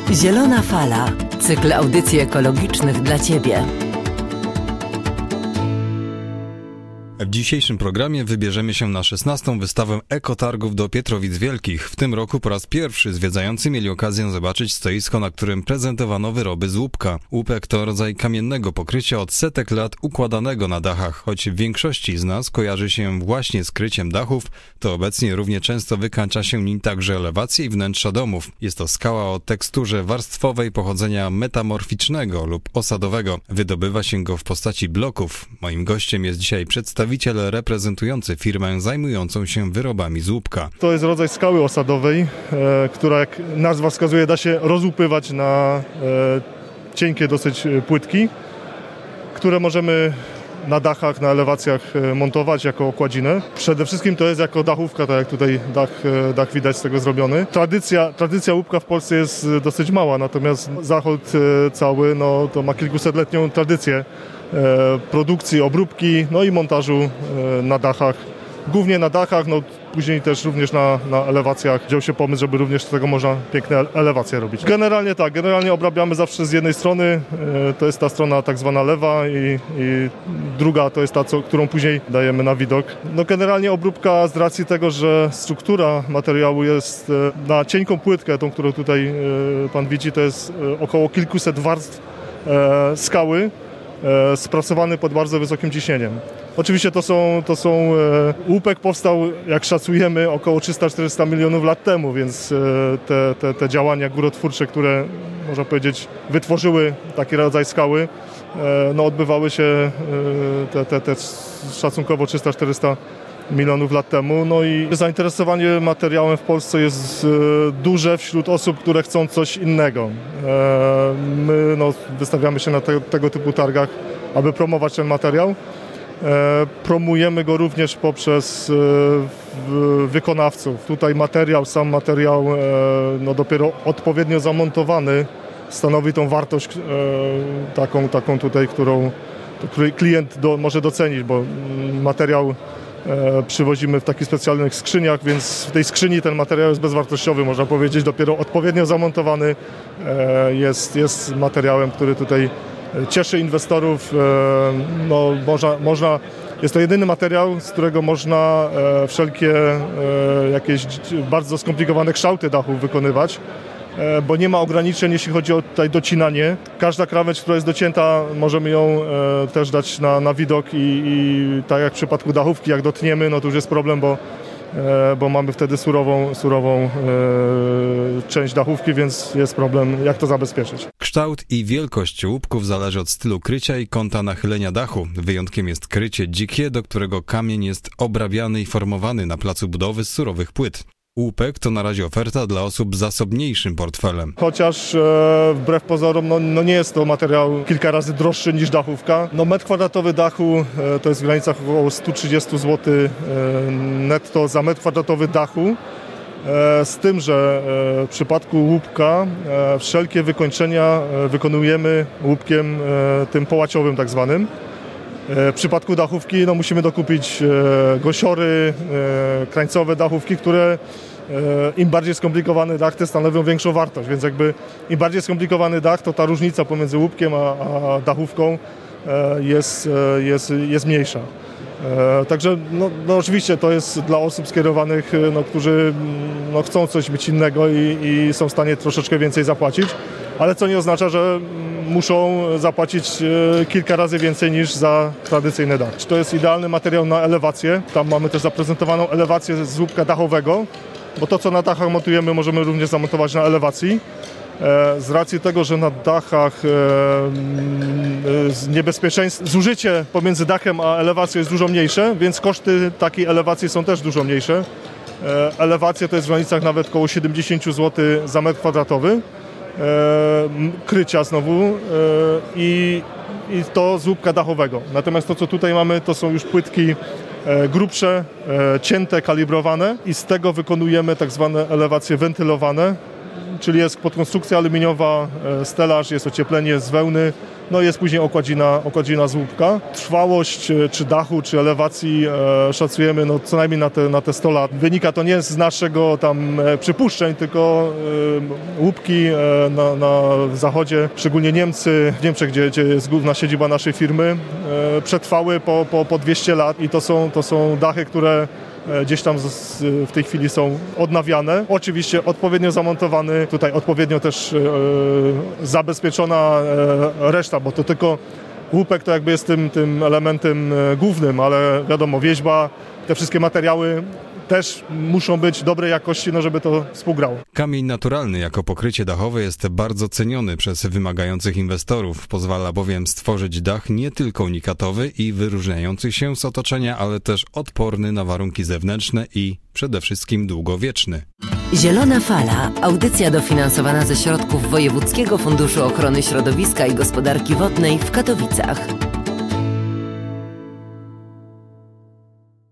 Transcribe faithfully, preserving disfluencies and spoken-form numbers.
Zielona Fala. Cykl audycji ekologicznych dla Ciebie. W dzisiejszym programie wybierzemy się na szesnastą wystawę ekotargów do Pietrowic Wielkich. W tym roku po raz pierwszy zwiedzający mieli okazję zobaczyć stoisko, na którym prezentowano wyroby z łupka. Łupek to rodzaj kamiennego pokrycia od setek lat układanego na dachach. Choć w większości z nas kojarzy się właśnie z kryciem dachów, to obecnie równie często wykańcza się nim także elewacje i wnętrza domów. Jest to skała o teksturze warstwowej pochodzenia metamorficznego lub osadowego. Wydobywa się go w postaci bloków. Moim gościem jest dzisiaj przedstawiciel reprezentujący firmę zajmującą się wyrobami z łupka. To jest rodzaj skały osadowej, e, która, jak nazwa wskazuje, da się rozłupywać na e, cienkie dosyć płytki, które możemy na dachach, na elewacjach montować jako okładzinę. Przede wszystkim to jest jako dachówka, tak jak tutaj dach, dach widać z tego zrobiony. Tradycja, tradycja łupka w Polsce jest dosyć mała, natomiast Zachód cały no, to ma kilkusetletnią tradycję e, produkcji, obróbki, no i montażu e, na dachach. Głównie na dachach, no później też również na, na elewacjach wziął się pomysł, żeby również z tego można piękne elewacje robić. Generalnie tak, generalnie obrabiamy zawsze z jednej strony, e, to jest ta strona tak zwana lewa i, i druga to jest ta, co, którą później dajemy na widok. No generalnie obróbka z racji tego, że struktura materiału jest e, na cienką płytkę, tą, którą tutaj e, pan widzi, to jest e, około kilkuset warstw e, skały, e, spracowany pod bardzo wysokim ciśnieniem. Oczywiście to są, to są e, łupek powstał, jak szacujemy, około trzysta czterysta milionów lat temu, więc e, te, te, te działania górotwórcze, które można powiedzieć wytworzyły taki rodzaj skały, e, no odbywały się e, te, te, te szacunkowo trzysta czterysta milionów lat temu. No i zainteresowanie materiałem w Polsce jest e, duże wśród osób, które chcą coś innego. E, my no, wystawiamy się na te, tego typu targach, aby promować ten materiał. E, promujemy go również poprzez e, w, wykonawców. Tutaj materiał, sam materiał e, no dopiero odpowiednio zamontowany stanowi tą wartość e, taką, taką tutaj, którą który klient do, może docenić, bo materiał e, przywozimy w takich specjalnych skrzyniach, więc w tej skrzyni ten materiał jest bezwartościowy, można powiedzieć. Dopiero odpowiednio zamontowany e, jest, jest materiałem, który tutaj cieszy inwestorów. No, można, można, jest to jedyny materiał, z którego można e, wszelkie e, jakieś bardzo skomplikowane kształty dachów wykonywać, e, bo nie ma ograniczeń, jeśli chodzi o tutaj docinanie. Każda krawędź, która jest docięta, możemy ją e, też dać na, na widok i, i tak jak w przypadku dachówki, jak dotniemy, no to już jest problem, bo bo mamy wtedy surową, surową e, część dachówki, więc jest problem, jak to zabezpieczyć. Kształt i wielkość łupków zależy od stylu krycia i kąta nachylenia dachu. Wyjątkiem jest krycie dzikie, do którego kamień jest obrabiany i formowany na placu budowy z surowych płyt. Łupek to na razie oferta dla osób z zasobniejszym portfelem. Chociaż e, wbrew pozorom no, no nie jest to materiał kilka razy droższy niż dachówka. No metr kwadratowy dachu e, to jest w granicach około sto trzydzieści złotych e, netto za metr kwadratowy dachu. E, z tym, że e, w przypadku łupka e, wszelkie wykończenia e, wykonujemy łupkiem e, tym połaciowym tak zwanym. W przypadku dachówki no, musimy dokupić e, gosiory, e, krańcowe dachówki, które e, im bardziej skomplikowany dach, te stanowią większą wartość, więc jakby im bardziej skomplikowany dach, to ta różnica pomiędzy łupkiem a, a dachówką e, jest, e, jest, jest mniejsza. E, także no, no oczywiście to jest dla osób skierowanych, no, którzy no, chcą coś być innego i, i są w stanie troszeczkę więcej zapłacić, ale co nie oznacza, że muszą zapłacić e, kilka razy więcej niż za tradycyjny dach. To jest idealny materiał na elewację. Tam mamy też zaprezentowaną elewację z łupka dachowego, bo to, co na dachach montujemy, możemy również zamontować na elewacji. E, z racji tego, że na dachach e, e, niebezpieczeństwo, zużycie pomiędzy dachem a elewacją jest dużo mniejsze, więc koszty takiej elewacji są też dużo mniejsze. E, elewacja to jest w granicach nawet około siedemdziesiąt złotych za metr kwadratowy. E, krycia znowu e, i, i to z łupka dachowego. Natomiast to, co tutaj mamy, to są już płytki e, grubsze, e, cięte, kalibrowane i z tego wykonujemy tak zwane elewacje wentylowane, czyli jest podkonstrukcja aluminiowa, e, stelaż, jest ocieplenie z wełny, no jest później okładzina, okładzina z łupka. Trwałość czy dachu, czy elewacji e, szacujemy no, co najmniej na te, na te sto lat. Wynika to nie z naszego tam e, przypuszczeń, tylko e, łupki e, na, na zachodzie, szczególnie Niemcy, w Niemczech, gdzie, gdzie jest główna siedziba naszej firmy, e, przetrwały po, po, po dwieście lat i to są, to są dachy, które gdzieś tam z, w tej chwili są odnawiane. Oczywiście odpowiednio zamontowany, tutaj odpowiednio też e, zabezpieczona e, reszta, bo to tylko łupek to jakby jest tym, tym elementem e, głównym, ale wiadomo, wieźba, te wszystkie materiały też muszą być dobrej jakości, no żeby to współgrało. Kamień naturalny jako pokrycie dachowe jest bardzo ceniony przez wymagających inwestorów. Pozwala bowiem stworzyć dach nie tylko unikatowy i wyróżniający się z otoczenia, ale też odporny na warunki zewnętrzne i przede wszystkim długowieczny. Zielona Fala, audycja dofinansowana ze środków Wojewódzkiego Funduszu Ochrony Środowiska i Gospodarki Wodnej w Katowicach.